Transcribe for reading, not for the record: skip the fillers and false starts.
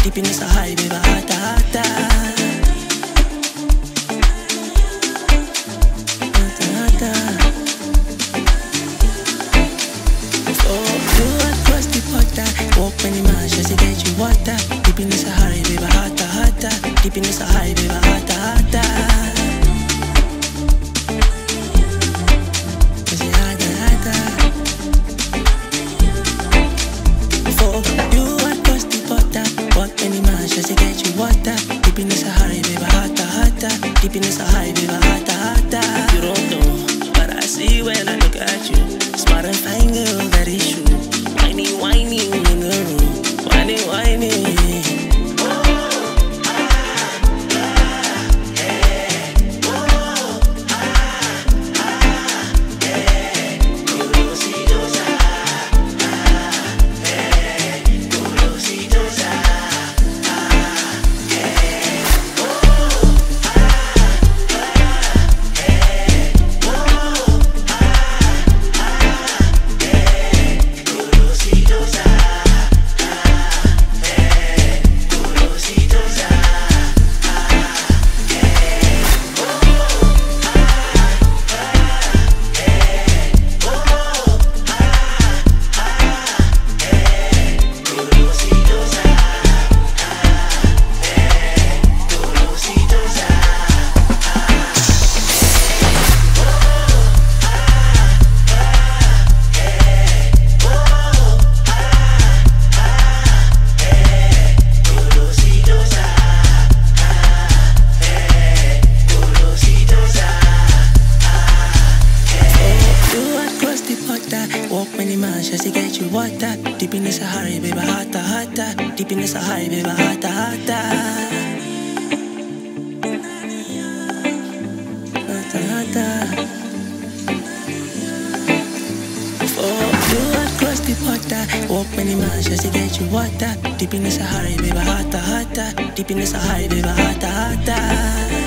deep in the Sahara, baby, hata hata. Walk many miles just to get you water. Deep in the Sahara, baby, hata hata. Deep in the Sahara, baby, hata hata. Cause you hata hata. For you I cross the border. Walk many miles just to get you water. Deep in the Sahara, baby, hata hata. Deep in the Sahara, baby, hata hata. You don't know, but I see when I look at you. Smart and fine girl, that is true. Whiny, whiny in the room. Whiny, whiny. Walk many miles just to get you water. Deep in the Sahara, baby, hata hata. Deep in the Sahara, baby, hata hata. Hata hata. For you I cross the border. Walk many miles just to get you water. Deep in the Sahara, baby, hata hata. Deep in the Sahara, baby, hata hata.